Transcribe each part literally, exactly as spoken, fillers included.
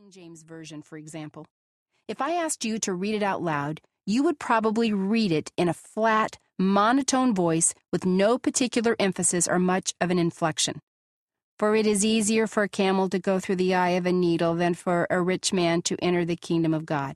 King James Version, for example. If I asked you to read it out loud, you would probably read it in a flat, monotone voice with no particular emphasis or much of an inflection. For it is easier for a camel to go through the eye of a needle than for a rich man to enter the kingdom of God.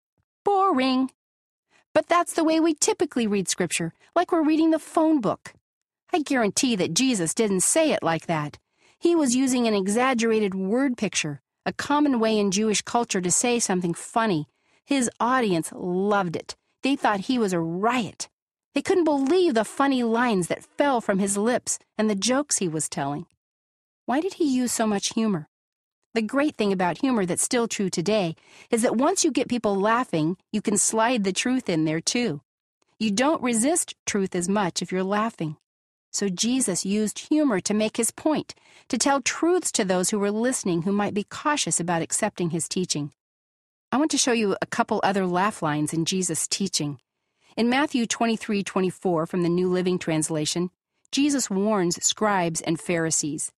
Boring. But that's the way we typically read Scripture, like we're reading the phone book. I guarantee that Jesus didn't say it like that. He was using an exaggerated word picture, a common way in Jewish culture to say something funny. His audience loved it. They thought he was a riot. They couldn't believe the funny lines that fell from his lips and the jokes he was telling. Why did he use so much humor? The great thing about humor that's still true today is that once you get people laughing, you can slide the truth in there too. You don't resist truth as much if you're laughing. So Jesus used humor to make his point, to tell truths to those who were listening who might be cautious about accepting his teaching. I want to show you a couple other laugh lines in Jesus' teaching. In Matthew twenty-three twenty-four from the New Living Translation, Jesus warns scribes and Pharisees.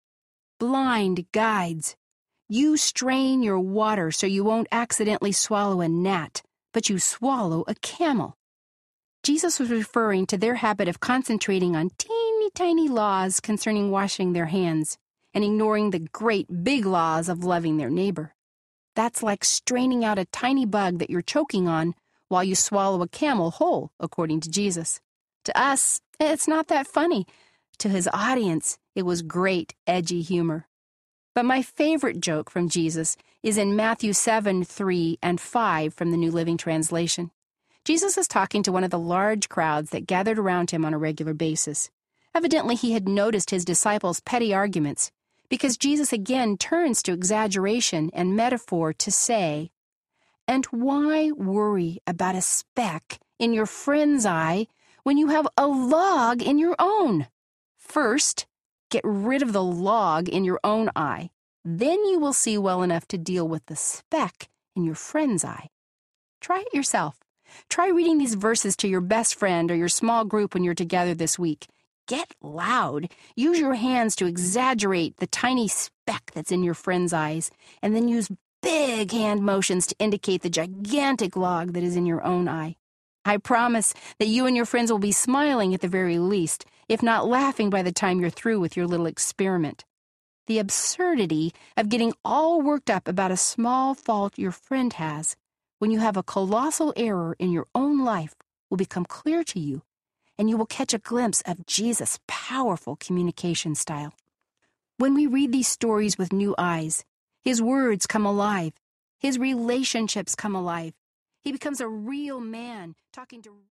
Blind guides, you strain your water so you won't accidentally swallow a gnat, but you swallow a camel. Jesus was referring to their habit of concentrating on teeny tiny laws concerning washing their hands and ignoring the great big laws of loving their neighbor. That's like straining out a tiny bug that you're choking on while you swallow a camel whole, according to Jesus. To us, it's not that funny. To his audience, it was great, edgy humor. But my favorite joke from Jesus is in Matthew seven, three, and five from the New Living Translation. Jesus is talking to one of the large crowds that gathered around him on a regular basis. Evidently, he had noticed his disciples' petty arguments, because Jesus again turns to exaggeration and metaphor to say, "And why worry about a speck in your friend's eye when you have a log in your own? First, get rid of the log in your own eye. Then you will see well enough to deal with the speck in your friend's eye." Try it yourself. Try reading these verses to your best friend or your small group when you're together this week. Get loud. Use your hands to exaggerate the tiny speck that's in your friend's eyes, and then use big hand motions to indicate the gigantic log that is in your own eye. I promise that you and your friends will be smiling at the very least, if not laughing by the time you're through with your little experiment. The absurdity of getting all worked up about a small fault your friend has when you have a colossal error in your own life will become clear to you, and you will catch a glimpse of Jesus' powerful communication style. When we read these stories with new eyes, his words come alive. His relationships come alive. He becomes a real man talking to